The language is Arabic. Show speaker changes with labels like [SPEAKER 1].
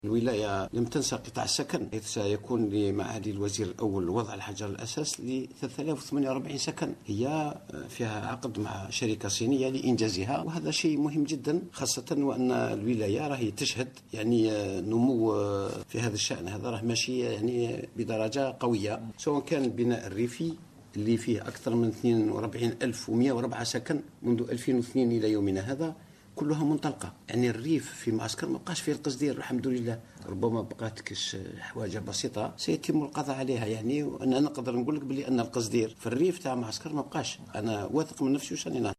[SPEAKER 1] الولاية لم تنسى قطاع السكن، حيث سيكون لمعالي الوزير الأول وضع الحجر الأساس ل 3048 سكن هي فيها عقد مع شركة صينية لإنجازها، وهذا شيء مهم جدا، خاصة وأن الولاية راهي تشهد نمو في هذا الشأن. هذا راه ماشي بدرجة قوية، سواء كان البناء الريفي اللي فيه أكثر من 42104 سكن منذ 2002 إلى يومنا هذا، كلها منطلقة. الريف في معسكر ما بقاش فيه القصدير الحمد لله، ربما بقات كش حواجة بسيطة سيتم القضاء عليها. أنا نقدر نقول لك بلي أن القصدير في الريف تاع معسكر ما بقاش. أنا واثق من نفسي وش